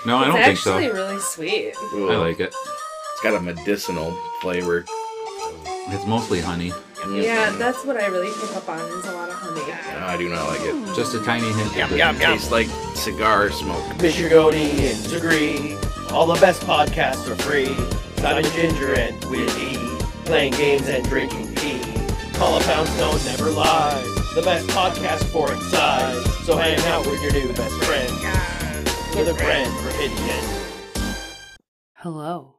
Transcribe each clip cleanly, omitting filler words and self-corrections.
No, I don't think so. It's actually really sweet. Ooh, I like it. It's got a medicinal flavor. It's mostly honey. Yeah, that's what I really pick up on is a lot of honey. No, I do not like it. Just a tiny hint. It tastes like cigar smoke. Mr. Godin's agree. All the best podcasts are free. Simon Ginger and Willie. Playing games and drinking tea. Call a Poundstone never lies. The best podcast for its size. So hang out with your new best friend. With a friend for Indian. Hello.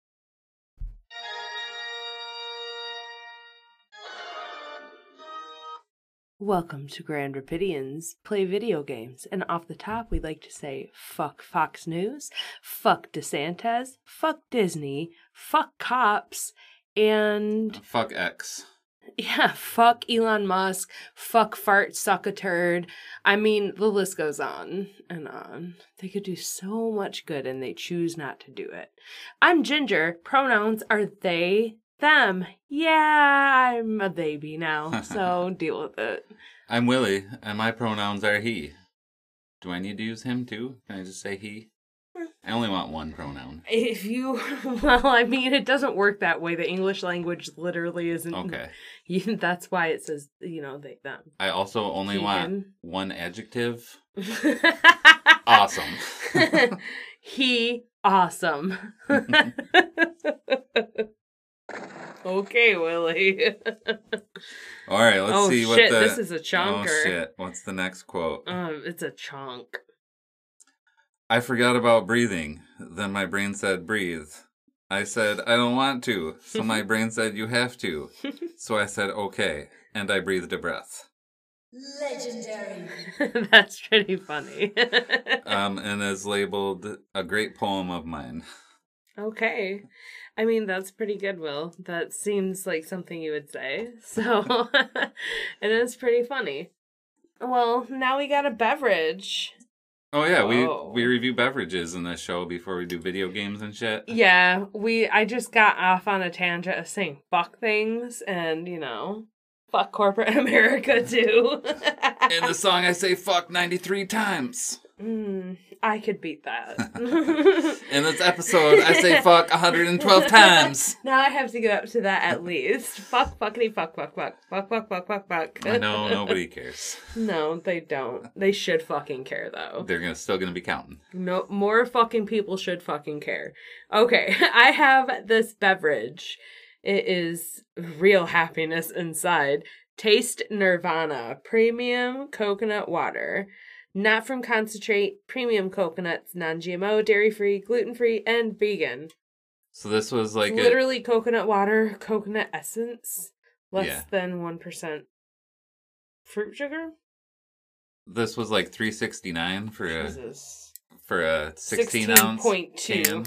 Welcome to Grand Rapidians Play Video Games, and off the top we'd like to say fuck Fox News, fuck DeSantis, fuck Disney, fuck cops, and Fuck X. yeah, fuck Elon Musk, fuck fart suck a turd. I mean, the list goes on and on. They could do so much good and they choose not to do it. I'm Ginger. Pronouns are they, them. Yeah, I'm a baby now, so deal with it. I'm Willie, and my pronouns are he. Do I need to use him too? Can I just say he? I only want one pronoun. If you, well, I mean, it doesn't work that way. The English language literally isn't. Okay. That's why it says, they, them. I also only He, want him. one adjective. Awesome. He, awesome. Okay, Willie. All right, let's see what the... this is a chonker. Oh, shit. What's the next quote? It's a chonk. I forgot about breathing. Then my brain said, breathe. I said, I don't want to. So my brain said, you have to. So I said, okay. And I breathed a breath. Legendary. That's pretty funny. And is labeled a great poem of mine. Okay. I mean, that's pretty good, Will. That seems like something you would say. So, it is pretty funny. Well, now we got a beverage. Oh yeah, Whoa. we review beverages in this show before we do video games and shit. Yeah, I just got off on a tangent of saying fuck things and, fuck corporate America too. In the song I say fuck 93 times. I could beat that. In this episode I say fuck 112 times. Now I have to get up to that at least. Fuck, fuckity, fuck, fuck, fuck. Fuck, fuck, fuck, fuck, fuck. I know, nobody cares. No, they don't. They should fucking care, though. They're still gonna be counting. No, more fucking people should fucking care. Okay, I have this beverage. It is real happiness inside. Taste Nirvana Premium Coconut Water. Not from concentrate, premium coconuts, non-GMO, dairy-free, gluten-free, and vegan. So this was like Literally coconut water, coconut essence, less than 1% fruit sugar. This was like $3.69 Jesus. for a 16-ounce 16.2. can.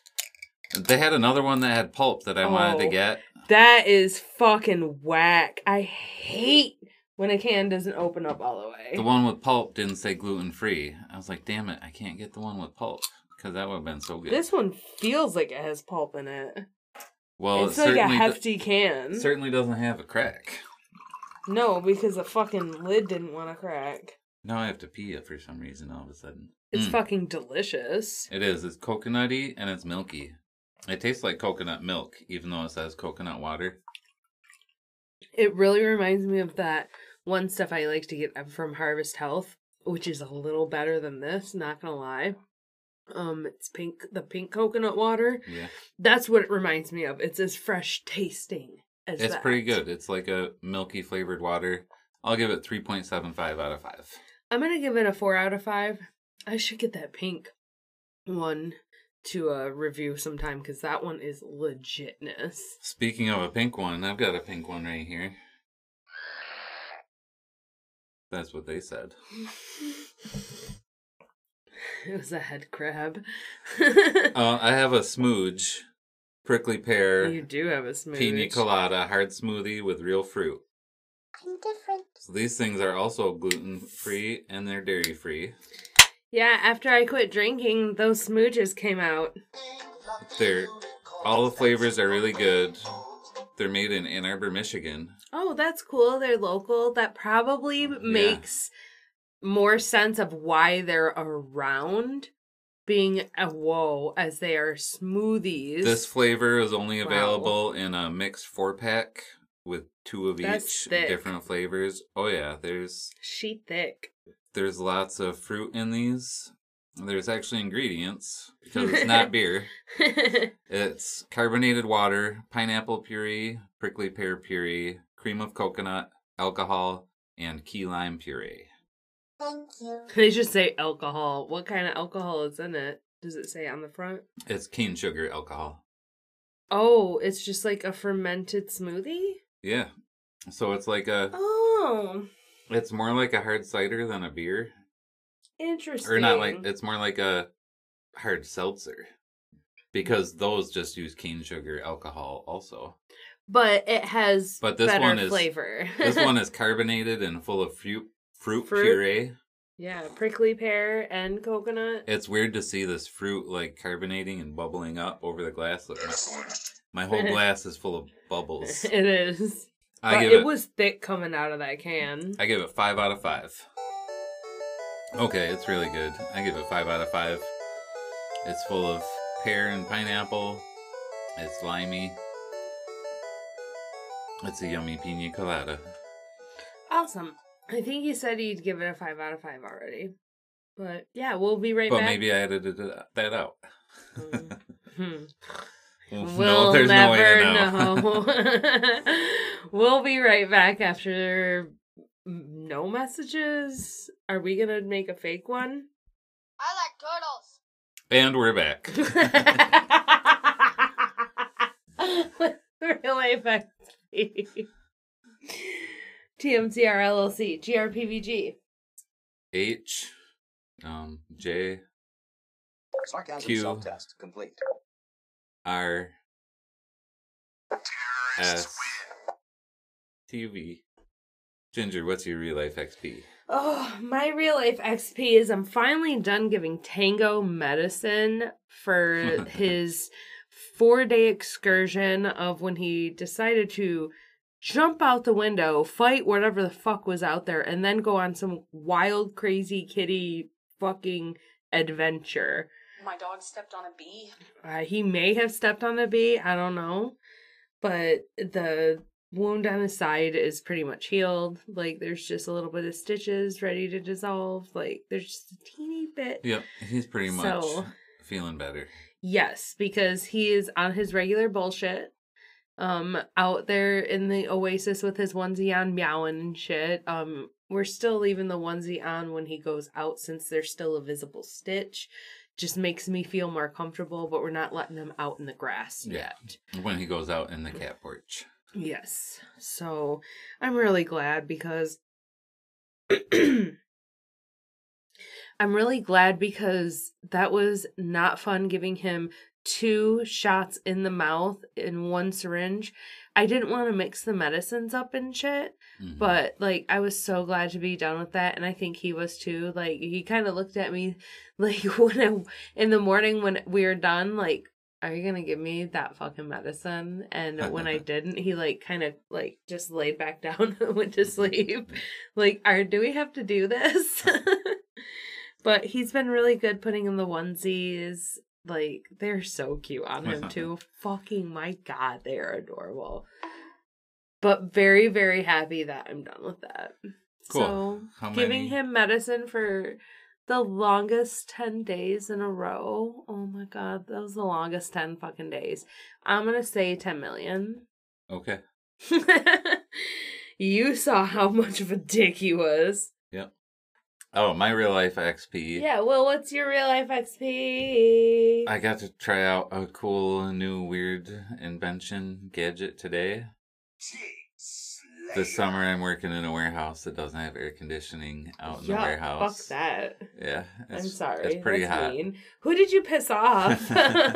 They had another one that had pulp that I wanted to get. That is fucking whack. I hate when a can doesn't open up all the way. The one with pulp didn't say gluten-free. I was like, damn it, I can't get the one with pulp. Because that would have been so good. This one feels like it has pulp in it. Well, It's like a hefty can. Certainly doesn't have a crack. No, because the fucking lid didn't want to crack. Now I have to pee it for some reason all of a sudden. It's fucking delicious. It is. It's coconutty and it's milky. It tastes like coconut milk, even though it says coconut water. It really reminds me of that one stuff I like to get from Harvest Health, which is a little better than this, not gonna lie. It's the pink coconut water. Yeah. That's what it reminds me of. It's as fresh tasting as that. It's pretty good. It's like a milky flavored water. I'll give it 3.75 out of 5. I'm gonna give it a 4 out of 5. I should get that pink one to review sometime, because that one is legitness. Speaking of a pink one, I've got a pink one right here. That's what they said. It was a head crab. I have a smooge, prickly pear, You do have a smooth. pina colada, hard smoothie with real fruit. I'm different. So these things are also gluten-free and they're dairy-free. Yeah, after I quit drinking, those smooches came out. All the flavors are really good. They're made in Ann Arbor, Michigan. Oh, that's cool. They're local. That probably makes more sense of why they're around being a whoa, as they are smoothies. This flavor is only Wow. available in a mixed 4-pack with 2 of That's each thick. different flavors. Oh yeah, there's Sheet thick. lots of fruit in these. There's actually ingredients because it's not beer. It's carbonated water, pineapple puree, prickly pear puree, cream of coconut, alcohol, and key lime puree. Thank you. They just say alcohol. What kind of alcohol is in it? Does it say on the front? It's cane sugar alcohol. Oh, it's just like a fermented smoothie? Yeah. So it's like a, Oh, it's more like a hard cider than a beer. interesting. Or not like, it's more like a hard seltzer. Because those just use cane sugar alcohol also. But it has But this better one is- flavor. This one is carbonated and full of fruit puree. Yeah, prickly pear and coconut. It's weird to see this fruit like carbonating and bubbling up over the glass. Look, my whole glass is full of bubbles. It is. I But give it it was thick coming out of that can. I give it 5 out of 5. Okay, it's really good. I give it 5 out of 5. It's full of pear and pineapple. It's limey. It's a yummy pina colada. Awesome. I think he said he'd give it a 5 out of 5 already. But yeah, we'll be right But back. maybe I edited that out. Hmm. Well, We'll there's no way never to know. know. We'll be right back after no messages. Are we gonna make a fake one? I like turtles. And we're back. Real life XP. TMCR LLC, GRPVG. H, J, Sarcasm Q. self-test complete. R, S, TV. Ginger, what's your real life XP? Oh, my real life XP is I'm finally done giving Tango medicine for his 4-day excursion of when he decided to jump out the window, fight whatever the fuck was out there, and then go on some wild, crazy kitty fucking adventure. My dog stepped on a bee. He may have stepped on a bee, I don't know. But the wound on his side is pretty much healed. Like, there's just a little bit of stitches ready to dissolve. Like, there's just a teeny bit. Yep, he's pretty much So- feeling better. Yes, because he is on his regular bullshit. Out there in the oasis with his onesie on meowing and shit. We're still leaving the onesie on when he goes out since there's still a visible stitch. Just makes me feel more comfortable, but we're not letting him out in the grass Yeah. yet. When he goes out in the cat porch. Yes. So I'm really glad because that was not fun giving him 2 shots in the mouth in 1 syringe. I didn't want to mix the medicines up and shit, Mhm. but like I was so glad to be done with that, and I think he was too. Like he kind of looked at me like in the morning when we were done, like, are you gonna give me that fucking medicine? And when I didn't, he like kind of like just laid back down and went to sleep. Like, do we have to do this? But he's been really good putting in the onesies. Like, they're so cute on him too. Fucking my god, they are adorable. But very, very happy that I'm done with that. Cool. So How giving many? him medicine for the longest 10 days in a row. Oh my god, that was the longest 10 fucking days. I'm gonna say 10 million. Okay. You saw how much of a dick he was. Yep. Oh, my real life XP. Yeah, well, what's your real life XP? I got to try out a cool new weird invention gadget today. This summer I'm working in a warehouse that doesn't have air conditioning out in the warehouse. Fuck that. Yeah. I'm sorry. It's pretty That's hot. mean. Who did you piss off?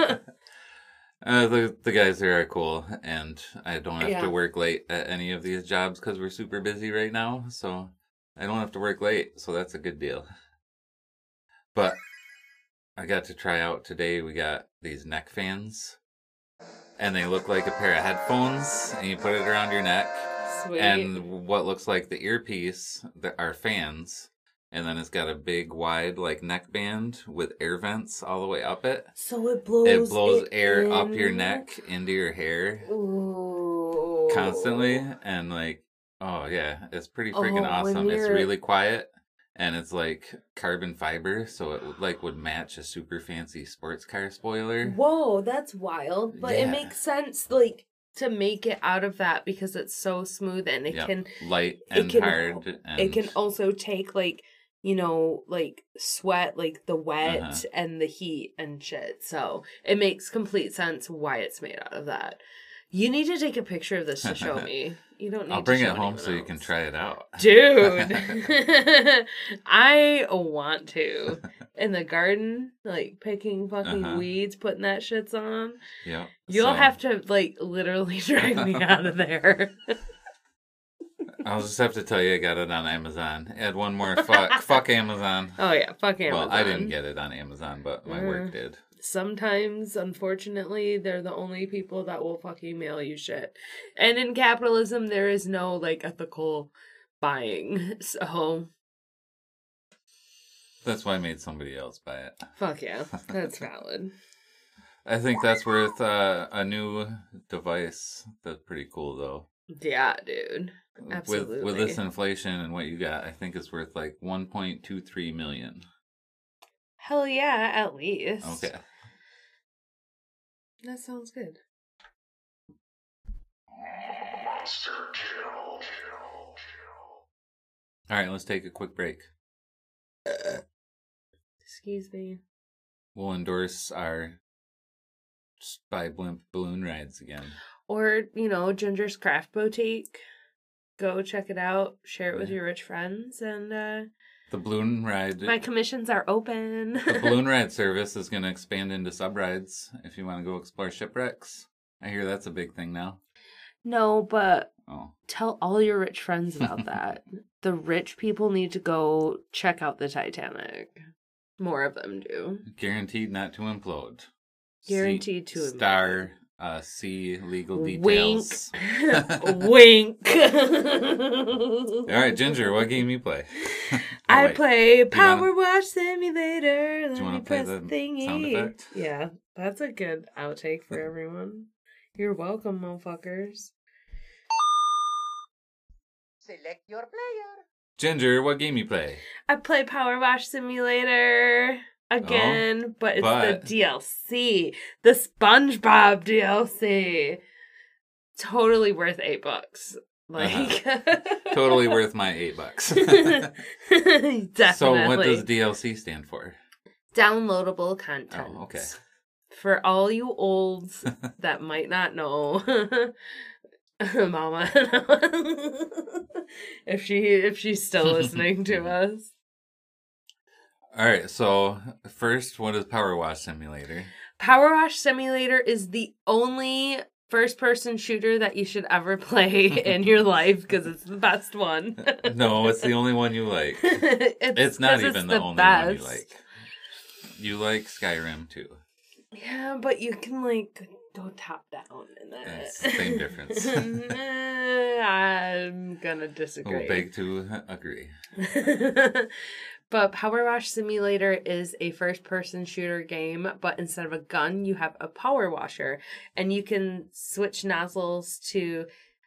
The guys there are cool, and I don't have Yeah. to work late at any of these jobs because we're super busy right now, so I don't have to work late, so that's a good deal. But I got to try out today, we got these neck fans, and they look like a pair of headphones, and you put it around your neck, Sweet. and what looks like the earpiece are fans, and then it's got a big, wide, like, neck band with air vents all the way up it. So it blows air up your in. neck into your hair Ooh. constantly, and, like, oh, yeah, it's pretty freaking Oh, when awesome. It's you're- really quiet, and it's, like, carbon fiber, so it, would match a super fancy sports car spoiler. Whoa, that's wild. But it Yeah. makes sense, like, to make it out of that because it's so smooth and it Yep. can Light and can- hard. And it can also take like, you know, like sweat, like the wet Uh-huh. and the heat and shit. So it makes complete sense why it's made out of that. You need to take a picture of this to show me. You don't need I'll bring to it show home anyone so you can else. try it out. Dude, I want to. In the garden, like picking fucking Uh-huh. weeds, putting that shits on. Yep. You'll So, have to, like, literally drag me out of there. I'll just have to tell you I got it on Amazon. Add one more fuck Amazon. Oh, yeah, fuck Amazon. Well, I didn't get it on Amazon, but my work did. Sometimes, unfortunately, they're the only people that will fucking mail you shit. And in capitalism, there is no, like, ethical buying. So, That's why I made somebody else buy it. fuck yeah, that's valid. I think that's worth a new device. That's pretty cool, though. Yeah, dude. Absolutely. With this inflation and what you got, I think it's worth like 1.23 million. Hell yeah, at least. Okay. That sounds good. All right, let's take a quick break. Excuse me. We'll endorse our Spy Blimp balloon rides again. Or, you know, Ginger's Craft Boutique. Go check it out. Share it with your rich friends. And The balloon ride. my commissions are open. The balloon ride service is going to expand into sub rides if you want to go explore shipwrecks. I hear that's a big thing now. No, but Oh, tell all your rich friends about that. The rich people need to go check out the Titanic. More of them do. guaranteed not to implode. Guaranteed to implode. Star. See legal details. Wink. All right, Ginger, what game you play? Oh, I wait. play wanna- Power Wash Simulator. Do you wanna me play press the thingy. sound effect? Yeah, that's a good outtake for everyone. You're welcome, motherfuckers. Select your player. Ginger, what game you play? I play Power Wash Simulator again, but it's but- the DLC. The SpongeBob DLC. Totally worth $8. Like Totally worth my $8. Definitely. So what does DLC stand for? Downloadable content. Oh, okay. For all you olds that might not know, Mama, if she's still listening to us. All right, so first, what is Power Wash Simulator? Power Wash Simulator is the only first-person shooter that you should ever play in your life because it's the best one. No, it's the only one you like. It's not 'cause even it's the only one you best. like. You like Skyrim too. Yeah, but you can like go top down in that. It's the same difference. I'm gonna disagree. We'll beg to agree. But Power Wash Simulator is a first-person shooter game, but instead of a gun, you have a power washer, and you can switch nozzles to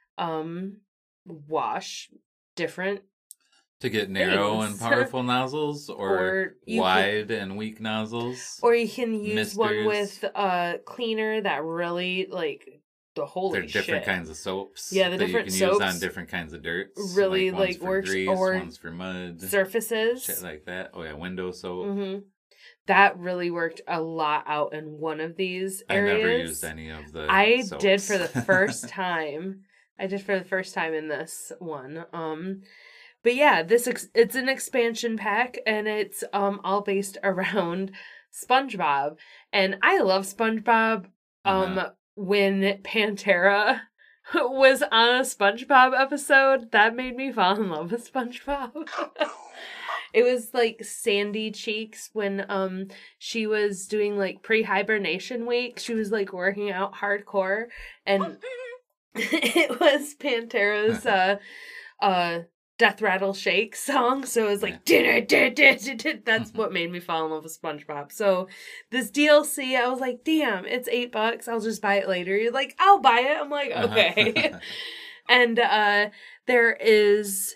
wash different. To get narrow and Things. powerful nozzles, Or or you wide and weak nozzles. Or you can use one Misters. with a cleaner that really, like, the holy They're different shit. kinds of soaps. Yeah, the that different you can use soaps on different kinds of dirt. really, ones like, for works, grease, or ones for mud, Surfaces. shit like that. Oh yeah, window soap. Mm-hmm. That really worked a lot out in one of these I areas. never used any of the. I soaps. did for the first time. I did for the first time in this one. But yeah, it's an expansion pack, and it's all based around SpongeBob, and I love SpongeBob. When Pantera was on a SpongeBob episode, that made me fall in love with SpongeBob. It was like Sandy Cheeks when she was doing like pre-hibernation week. She was like working out hardcore, and it was Pantera's Death Rattle Shake song. So it was like, that's what made me fall in love with SpongeBob. So this DLC, I was like, damn, it's $8. I'll just buy it later. You're like, I'll buy it. I'm like, okay. And there is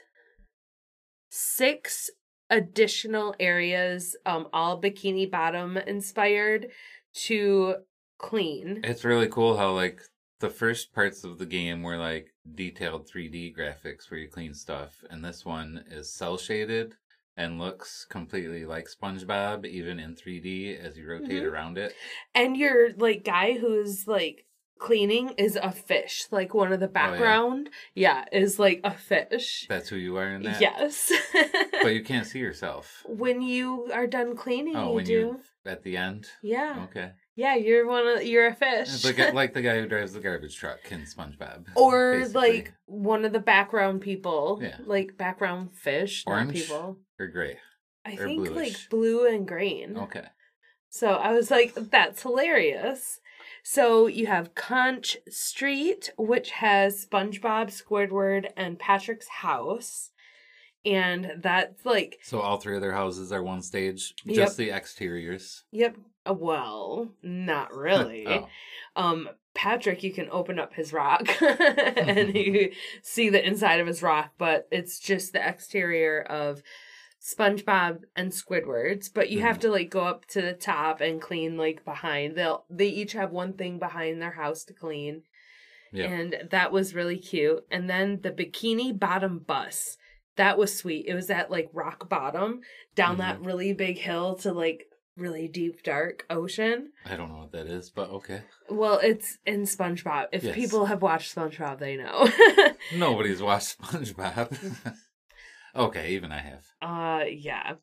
6 additional areas, all Bikini Bottom inspired, to clean. It's really cool how, like, the first parts of the game were, like, detailed 3D graphics where you clean stuff, and this one is cel-shaded and looks completely like SpongeBob, even in 3D, as you rotate around it. And your, like, guy who's, like, cleaning is a fish. Like, one of the background, is, like, a fish. That's who you are in that? Yes. But you can't see yourself. When you are done cleaning, you when do. you at the end? Yeah. Okay. Yeah, you're a fish. Like the guy who drives the garbage truck in SpongeBob. Or, basically. like, one of the background people. Yeah. Like, background fish, Orange not people. or gray? I or think, bluish? like, blue and green. Okay. So I was like, that's hilarious. So you have Conch Street, which has SpongeBob, Squidward, and Patrick's house. And that's like... So all 3 of their houses are one stage? Yep. Just the exteriors? Yep. Well, not really. Oh. Patrick, you can open up his rock and you see the inside of his rock, but it's just the exterior of SpongeBob and Squidward's, but you have to like go up to the top and clean like behind. They each have one thing behind their house to clean. Yeah. And that was really cute. And then the Bikini Bottom bus. That was sweet. It was at like rock bottom down that really big hill to like really deep dark ocean. I don't know what that is, but okay. Well, it's in SpongeBob. If Yes. people have watched SpongeBob, they know. Nobody's watched SpongeBob. Okay, even I have. Yeah.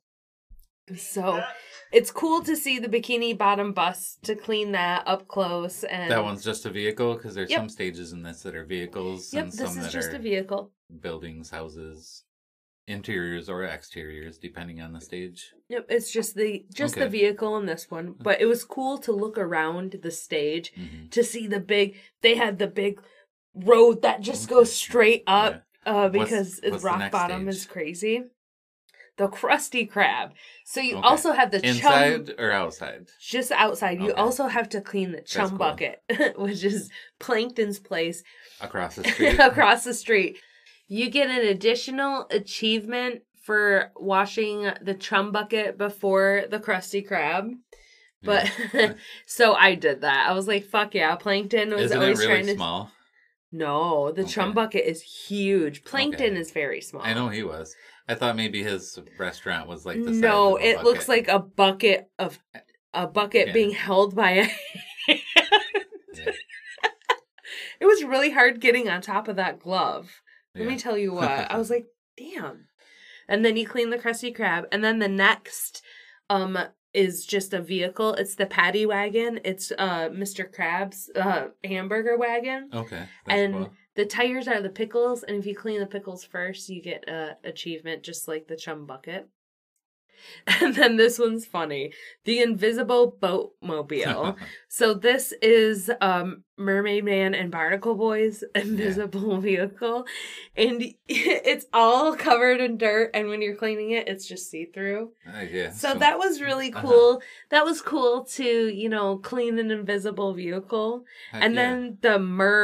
So it's cool to see the Bikini Bottom bus to clean that up close. And That one's just a vehicle? Because there's Yep. some stages in this that are vehicles Yep, and this some is that just are a vehicle. buildings, houses, interiors or exteriors, depending on the stage. Yep, it's just the Okay. vehicle in this one. But it was cool to look around the stage Mhm. to see they had the big road that just goes straight up because what's the rock next bottom stage? is crazy. The Krusty Krab. So you Okay. also have the chum, Inside or outside? just outside. You Okay. also have to clean the chum cool. bucket, which is Plankton's place Across the street? across the street. You get an additional achievement for washing the chum bucket before the Krusty Krab. But so I did that. I was like, "Fuck yeah!" Plankton was Isn't it always really trying to. small? No, the chum Okay. bucket is huge. Plankton Okay. is very small. I know he was. I thought maybe his restaurant was like the size No, of a it looks bucket. like a bucket Yeah. being held by a hand. Yeah. It was really hard getting on top of that glove. Let me Yeah. tell you what. I was like, damn. And then you clean the Krusty Krab. And then the next is just a vehicle. It's the Paddy Wagon. It's Mr. Krabs' hamburger wagon. Okay. That's And cool. the tires are the pickles. And if you clean the pickles first, you get an achievement just like the chum bucket. And then this one's funny. The Invisible Boatmobile. So this is Mermaid Man and Barnacle Boy's invisible vehicle. And it's all covered in dirt. And when you're cleaning it, it's just see-through. Yeah. So that was really cool. That was cool to, clean an invisible vehicle. Heck And yeah. then the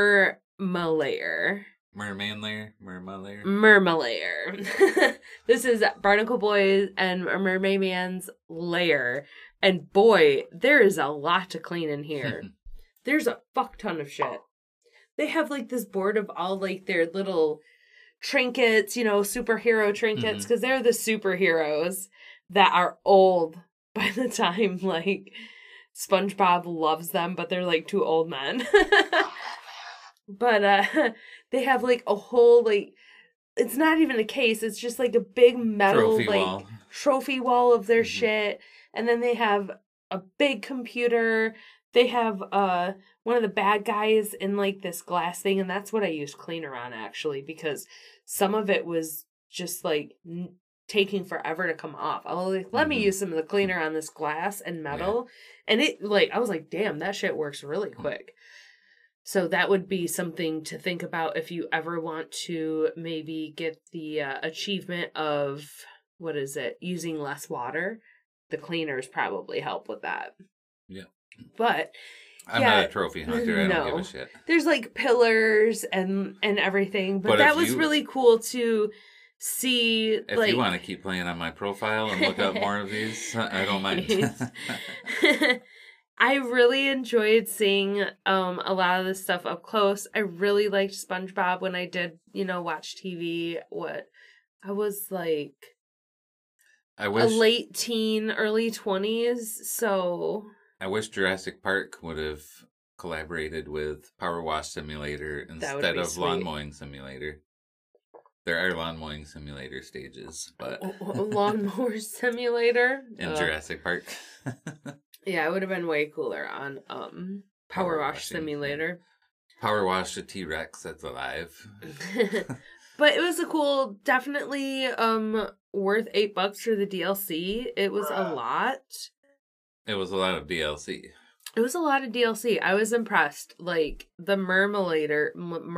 Mermalair. Merman layer? Merma layer? Mermalair. This is Barnacle Boy and Mermaid Man's lair. And boy, there is a lot to clean in here. There's a fuck ton of shit. They have like this board of all like their little trinkets, superhero trinkets, because they're the superheroes that are old by the time like SpongeBob loves them, but they're like 2 old men. But they have like a whole like, it's not even a case, it's just like a big metal trophy wall of their shit. And then they have a big computer. They have one of the bad guys in like this glass thing, and that's what I used cleaner on actually, because some of it was just like taking forever to come off. I was like, let me use some of the cleaner on this glass and metal. And it like, I was like, damn, that shit works really quick. So that would be something to think about if you ever want to maybe get the achievement of, what is it, using less water. The cleaners probably help with that. Yeah. But I'm yeah, not a trophy hunter. I don't give a shit. There's like pillars and everything, but But that if was you- really cool to see. If like, you want to keep playing on my profile and look up more of these, I don't mind. I really enjoyed seeing a lot of this stuff up close. I really liked SpongeBob when I did, watch TV. I was like I a wish late teen, early 20s, so I wish Jurassic Park would have collaborated with Power Wash Simulator would instead be of sweet. Lawn Mowing Simulator. There are lawn mowing simulator stages, but Lawnmower Simulator in Jurassic Park. Yeah, it would have been way cooler on Power Wash washing, Simulator. Power Wash a T-Rex that's alive. But it was a cool, definitely worth $8 for the DLC. It was a lot. It was a lot of DLC. It was a lot of DLC. I was impressed. Like the Mermalator,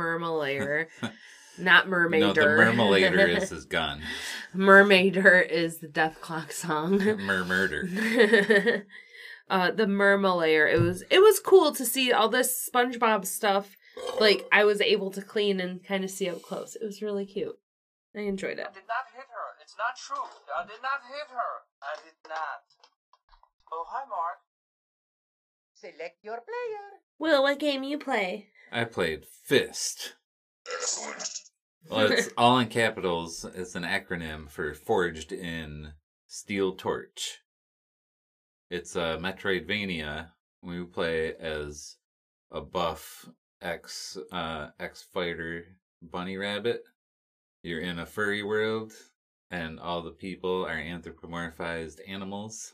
not Mermaider. No, the Mermalator is his gun. Mermaider is the Death Clock song. Murder. The Mermalayer. It was cool to see all this SpongeBob stuff. Like I was able to clean and kind of see up close. It was really cute. I enjoyed it. I did not hit her. It's not true. I did not hit her. I did not. Oh, hi, Mark. Select your player. Will, what game you play? I played Fist. Well, it's all in capitals. It's an acronym for Forged in Steel Torch. It's a Metroidvania. We play as a buff ex-fighter bunny rabbit. You're in a furry world, and all the people are anthropomorphized animals.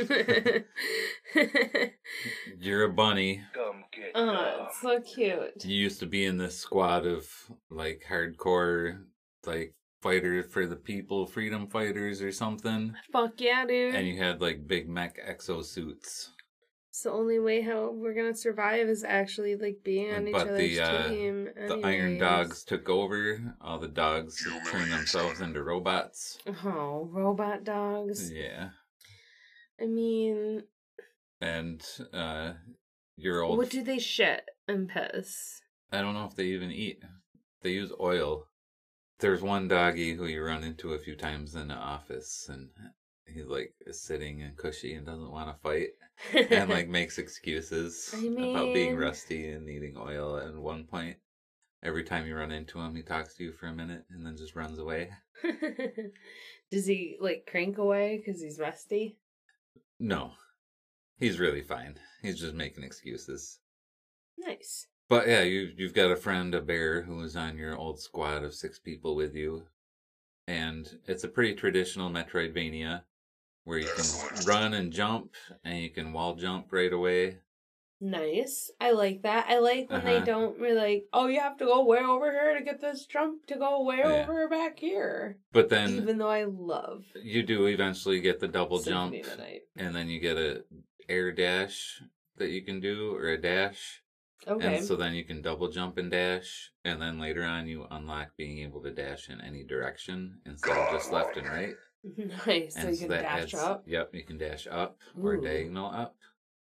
You're a bunny. Come get Oh, it's so cute. You used to be in this squad of like hardcore like fighters for the people, freedom fighters or something. Fuck yeah, dude. And you had like big mech exosuits. It's the only way how we're gonna survive is actually like being on each But other's the team. the Iron Dogs took over. All the dogs turned themselves into robots. Oh, robot dogs. Yeah. I mean, And your old what do they shit and piss? I don't know if they even eat. They use oil. There's one doggy who you run into a few times in the office, and he like is sitting and cushy and doesn't want to fight, and like makes excuses about being mean- rusty and needing oil. At one point, every time you run into him, he talks to you for a minute and then just runs away. Does he like crank away because he's rusty? No, he's really fine. He's just making excuses. Nice. But yeah, you've got a friend, a bear, who is on your old squad of 6 people with you. And it's a pretty traditional Metroidvania where you can run and jump, and you can wall jump right away. Nice. I like that. I like when they Uh-huh. don't really like, oh, you have to go way over here to get this jump to go way Yeah. over back here. But then Even though I love you do eventually get the double jump, Symphony of the Night. and then you get a air dash that you can do, or a dash. Okay. And so then you can double jump and dash, and then later on you unlock being able to dash in any direction instead of just left and right. Nice. So And you can that dash adds- up. Yep, you can dash up or Ooh. diagonal up.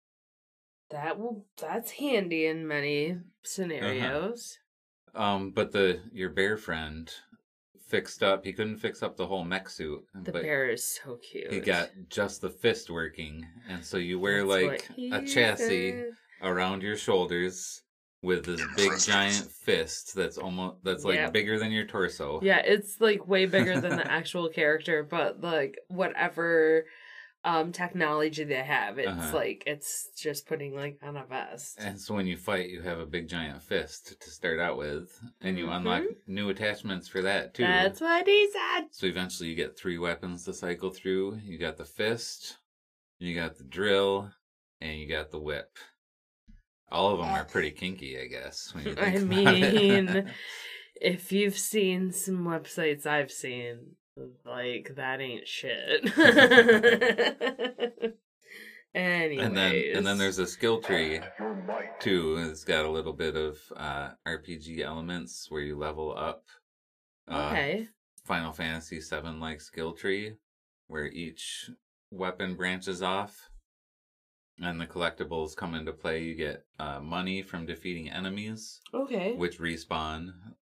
That's handy in many scenarios. But your bear friend fixed up. He couldn't fix up the whole mech suit. The but bear is so cute. he got just the fist working, and so you wear That's like what a he chassis said. around your shoulders with this big giant fist that's like Yep. bigger than your torso. Yeah, it's like way bigger than the actual character, but like whatever technology they have, it's Uh-huh. like it's just putting like on a vest. And so when you fight, you have a big giant fist to start out with, and you unlock new attachments for that too. That's what he said. So eventually you get 3 weapons to cycle through. You got the fist, you got the drill, and you got the whip. All of them are pretty kinky, I guess. When you think I about it. mean, if you've seen some websites I've seen, like that ain't shit. Anyways. And then there's a skill tree too. It's got a little bit of RPG elements where you level up. Okay. Final Fantasy VII like skill tree, where each weapon branches off, and the collectibles come into play. You get money from defeating enemies, Okay. which respawn,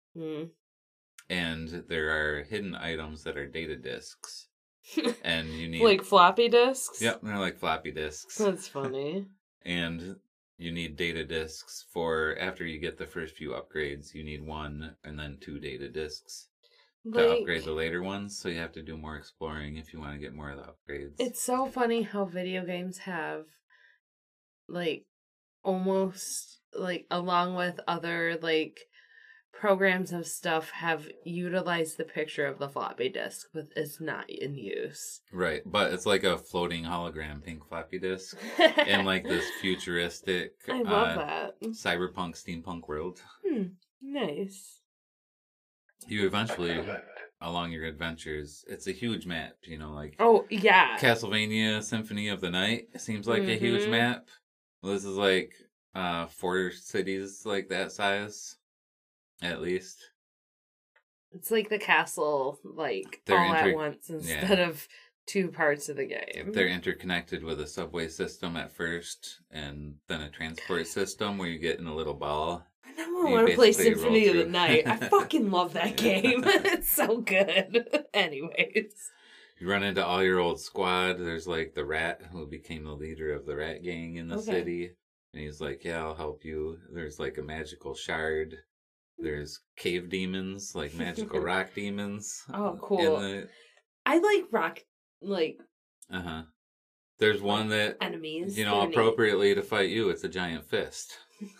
and there are hidden items that are data discs, and you need Like floppy disks? Yep, they're like floppy discs. That's funny. And you need data discs for after you get the first few upgrades. You need 1 and then 2 data discs to upgrade the later ones. So you have to do more exploring if you want to get more of the upgrades. It's so funny how video games have, like, almost, like, along with other, like, programs of stuff have utilized the picture of the floppy disk, but it's not in use. Right, but it's like a floating hologram pink floppy disk in like this futuristic I love that. cyberpunk steampunk world. Nice. You eventually, along your adventures, it's a huge map, you know, like Oh, yeah. Castlevania Symphony of the Night seems like a huge map. Well, this is like 4 cities like that size, at least. It's like the castle, like, They're all at once instead of 2 parts of the game. They're interconnected with a subway system at first, and then a transport system where you get in a little ball. I never want to play basically Symphony of roll the through. Night. I fucking love that game. It's so good. Anyways. You run into all your old squad. There's like the rat who became the leader of the rat gang in the city. And he's like, yeah, I'll help you. There's like a magical shard. There's cave demons, like magical rock demons. Oh, cool. I like rock, like... Uh-huh. There's one that, enemies. you know, appropriately to fight you, it's a giant fist.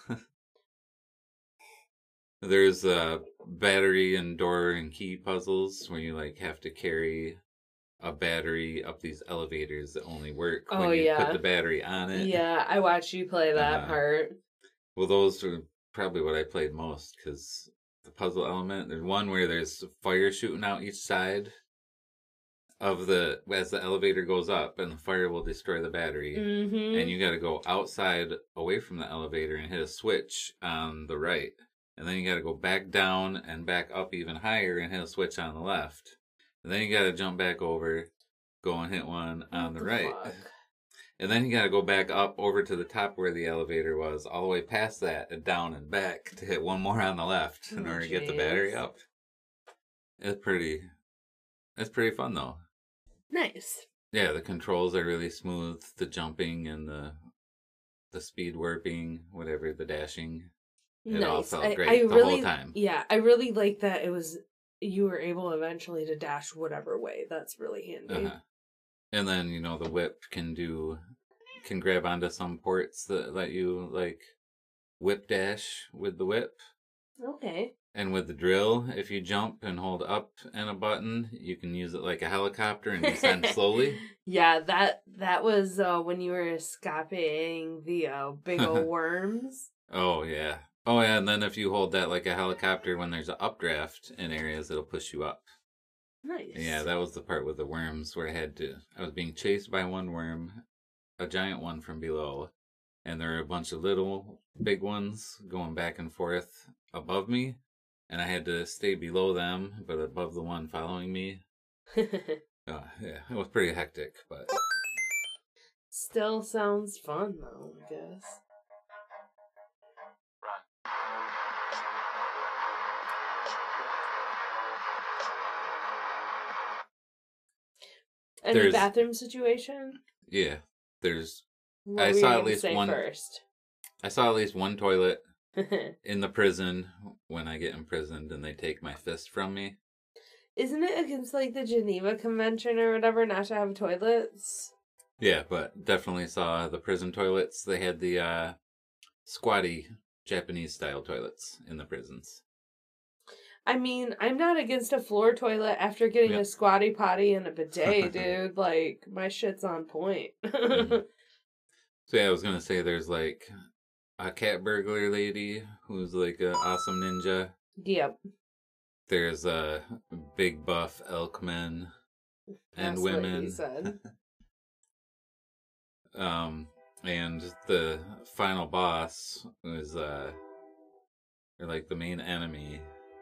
There's battery and door and key puzzles where you like have to carry a battery up these elevators that only work when you put the battery on it. Yeah, I watched you play that part. Well, those are probably what I played most because the puzzle element. There's one where there's fire shooting out each side of as the elevator goes up, and the fire will destroy the battery. And you got to go outside away from the elevator and hit a switch on the right. And then you got to go back down and back up even higher and hit a switch on the left. And then you got to jump back over, go and hit one on the right. Fuck? And then you got to go back up over to the top where the elevator was, all the way past that and down and back to hit one more on the left in order to get the battery up. It's pretty fun though. Nice. Yeah, the controls are really smooth. The jumping and the speed warping, whatever, the dashing. It all felt great the whole time. Yeah, I really like that you were able eventually to dash whatever way. That's really handy. And then, you know, the whip can grab onto some ports that let you, like, whip dash with the whip. Okay. And with the drill, if you jump and hold up and a button, you can use it like a helicopter and descend slowly. Yeah, that was when you were escaping the big old worms. Oh, yeah. Oh, yeah, and then if you hold that like a helicopter when there's an updraft in areas, it'll push you up. Nice. Yeah, that was the part with the worms where I was being chased by one worm, a giant one from below, and there were a bunch of little, big ones going back and forth above me, and I had to stay below them, but above the one following me. Yeah, it was pretty hectic, but... Still sounds fun, though, I guess. Any bathroom situation? Yeah, What I saw at least one first. I saw at least one toilet in the prison when I get imprisoned and they take my fist from me. Isn't it against like the Geneva Convention or whatever not to have toilets? Yeah, but definitely saw the prison toilets. They had the squatty Japanese style toilets in the prisons. I mean, I'm not against a floor toilet after getting a squatty potty and a bidet, dude. Like, my shit's on point. So yeah, I was gonna say there's like a cat burglar lady who's like an awesome ninja. Yep. There's a big buff elk men and That's women. what he said. And the final boss is or like the main enemy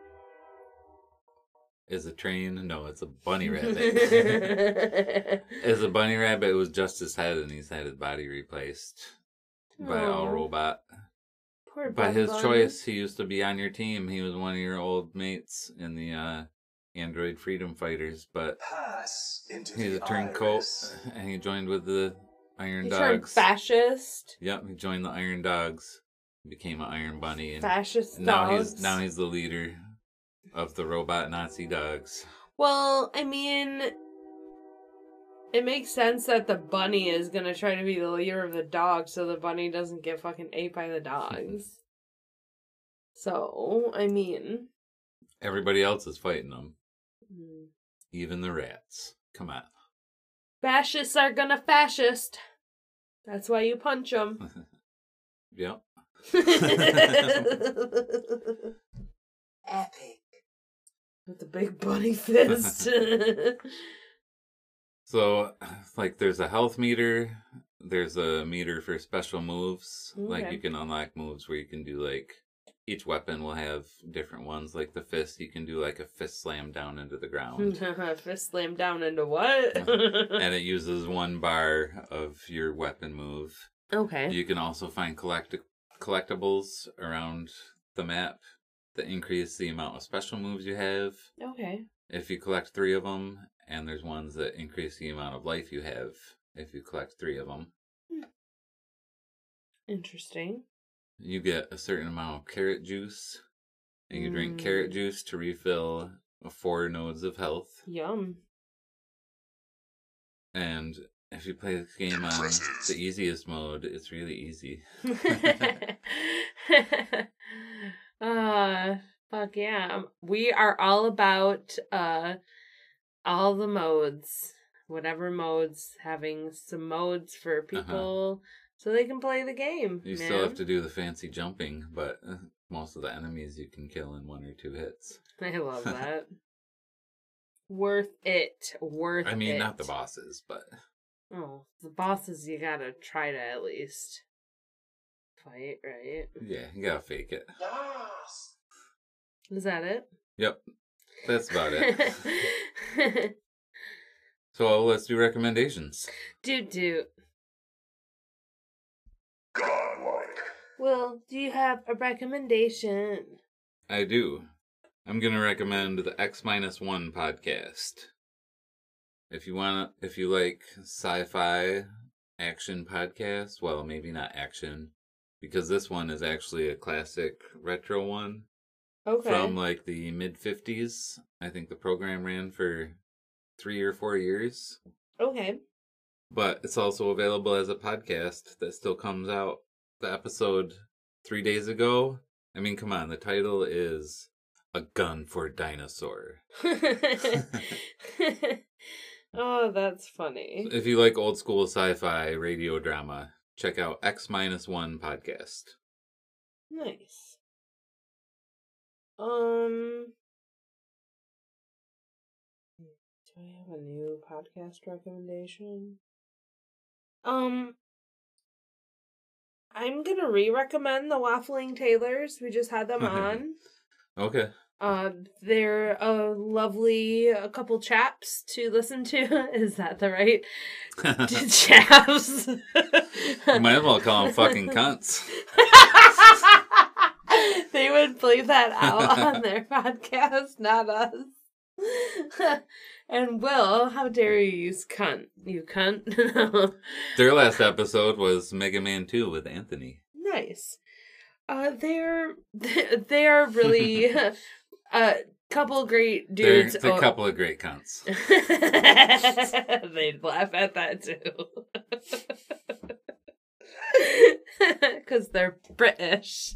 is a train. No, it's a bunny rabbit. It's a bunny rabbit. It was just his head, and he's had his body replaced by All Robot. Poor By his Bunny. choice, he used to be on your team. He was one of your old mates in the Android Freedom Fighters, but Pass into he's a the turncoat, iris. and he joined with the Iron He turned Dogs. fascist. Yep, he joined the Iron Dogs, became an Iron Bunny, and Fascist now dogs. he's the leader of the robot Nazi dogs. Well, I mean, it makes sense that the bunny is gonna try to be the leader of the dogs so the bunny doesn't get fucking ate by the dogs. So, I mean... Everybody else is fighting them, even the rats. Come on. Fascists are gonna fascist. That's why you punch them. Yep. Epic. With the big bunny fist. So, like, there's a health meter. There's a meter for special moves. Like, Okay. you can unlock moves where you can do, like, each weapon will have different ones. Like the fist, you can do, like, a fist slam down into the ground. Fist slam down into what? And it uses 1 bar of your weapon move. Okay. You can also find collectibles around the map that increase the amount of special moves you have. Okay. If you collect 3 of them, and there's ones that increase the amount of life you have if you collect 3 of them. Interesting. You get a certain amount of carrot juice, and you drink carrot juice to refill 4 nodes of health. Yum. And if you play this game on the easiest mode, it's really easy. Fuck yeah. We are all about all the modes. Whatever modes, having some modes for people so they can play the game. You still have to do the fancy jumping, but most of the enemies you can kill in 1 or 2 hits. I love that. Worth it. Worth it. I mean, not the bosses, but... Oh, the bosses you gotta try to at least fight, right? Yeah, you gotta fake it. Yes. Is that it? Yep, that's about it. So let's do recommendations. Doot. Godlike. Well, do you have a recommendation? I do. I'm gonna recommend the X-1 podcast. If you like sci-fi action podcasts, well, maybe not action, because this one is actually a classic retro one. Okay. From like the mid-50s. I think the program ran for 3 or 4 years. Okay. But it's also available as a podcast that still comes out. The episode 3 days ago. I mean, come on, the title is A Gun for Dinosaur. Oh, that's funny. If you like old school sci-fi radio drama, check out X-1 podcast. Nice. Do I have a new podcast recommendation? I'm gonna re-recommend the Waffling Tailors. We just had them on. Okay. They're a lovely couple chaps to listen to. Is that the right chaps? You might as well call them fucking cunts. They would bleep that out on their podcast, not us. And Will, how dare you use cunt? You cunt. Their last episode was Mega Man 2 with Anthony. Nice. They are really a couple great dudes. They're a couple of great cunts. They'd laugh at that too. Because they're British.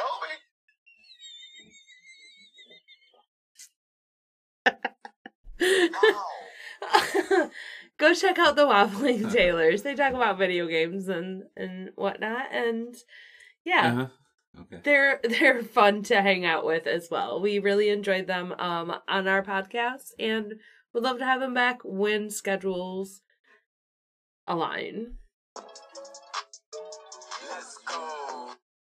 Go check out the Waffling Tailors. They talk about video games and whatnot, and yeah, Okay. they're fun to hang out with as well. We really enjoyed them on our podcast, and would love to have them back when schedules align. Let's go.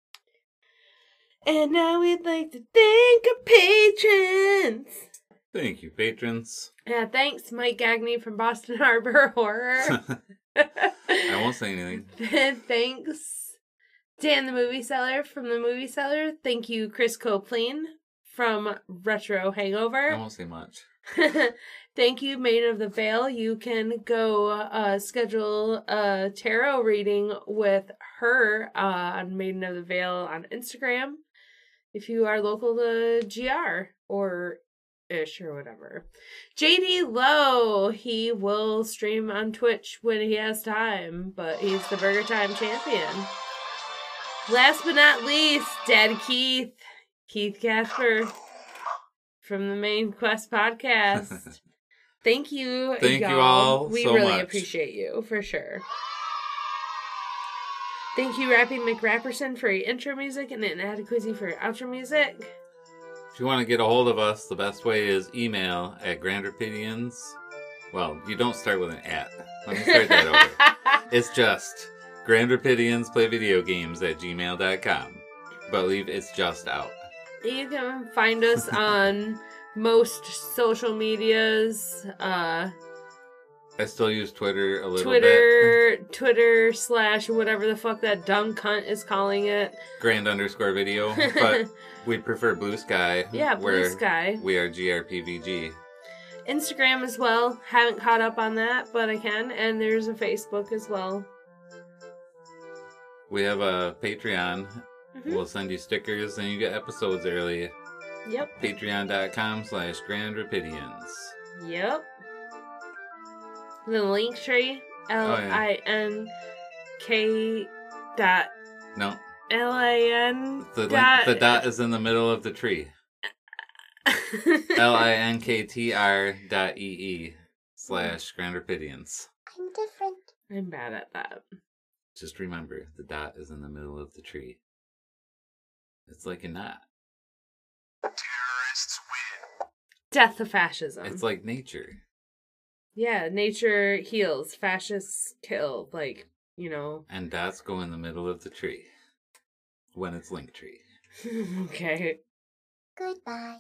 And now we'd like to thank our patrons. Thank you, patrons. Yeah, thanks, Mike Gagney from Boston Harbor Horror. I won't say anything. Thanks, Dan the Movie Seller from the Movie Seller. Thank you, Chris Copleen from Retro Hangover. I won't say much. Thank you, Maiden of the Veil. You can go schedule a tarot reading with her on Maiden of the Veil on Instagram if you are local to GR or ish or whatever. JD Lowe, he will stream on Twitch when he has time, but he's the Burger Time champion. Last but not least, Daddy Keith Casper from the Main Quest podcast. Thank you, Thank you y'all. all We so really much. appreciate you, for sure. Thank you, Rapping McRapperson, for your intro music, and Inadequacy for your outro music. If you want to get a hold of us, the best way is email at Grandrapidians. Well, you don't start with an at. Let me start that over. It's just grandrapidiansplayvideogames@gmail.com. But leave it's just out. You can find us on most social medias. I still use Twitter a little bit. Twitter / whatever the fuck that dumb cunt is calling it. Grand_video. But we prefer Blue Sky. Yeah, Blue where Sky. We are GRPVG. Instagram as well. Haven't caught up on that, but I can. And there's a Facebook as well. We have a Patreon. Mhm. We'll send you stickers and you get episodes early. Yep. Patreon.com/GrandRapidians. Yep. The link tree. LINK dot No. LIN The dot dot is in the middle of the tree. linktr.ee/GrandRapidians. I'm different. I'm bad at that. Just remember, the dot is in the middle of the tree. It's like a knot. Terrorists win. Death of fascism. It's like nature. Yeah, nature heals, fascists kill. Like, you know. And dots go in the middle of the tree. When it's Linktree. Okay. Goodbye.